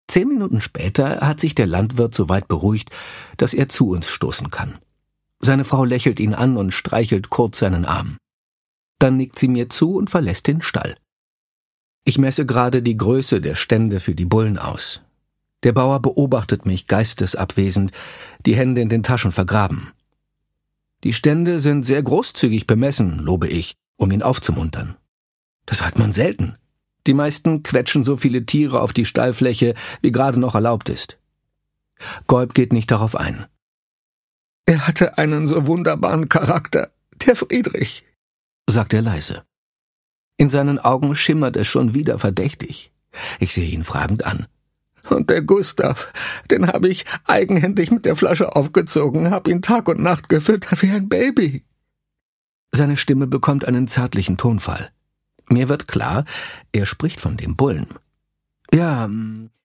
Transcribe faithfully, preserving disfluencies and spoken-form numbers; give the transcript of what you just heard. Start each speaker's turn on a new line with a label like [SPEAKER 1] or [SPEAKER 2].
[SPEAKER 1] Zehn Minuten später hat sich der Landwirt so weit beruhigt, dass er zu uns stoßen kann. Seine Frau lächelt ihn an und streichelt kurz seinen Arm. Dann nickt sie mir zu und verlässt den Stall. Ich messe gerade die Größe der Stände für die Bullen aus. Der Bauer beobachtet mich geistesabwesend, die Hände in den Taschen vergraben. Die Stände sind sehr großzügig bemessen, lobe ich, um ihn aufzumuntern. Das hat man selten. Die meisten quetschen so viele Tiere auf die Stallfläche, wie gerade noch erlaubt ist. Golb geht nicht darauf ein. »Er hatte einen so wunderbaren Charakter, der Friedrich«, sagt er leise. In seinen Augen schimmert es schon wieder verdächtig. Ich sehe ihn fragend an. »Und der Gustav, den habe ich eigenhändig mit der Flasche aufgezogen, hab ihn Tag und Nacht gefüttert wie ein Baby.« Seine Stimme bekommt einen zärtlichen Tonfall. Mir wird klar, er spricht von dem Bullen. »Ja,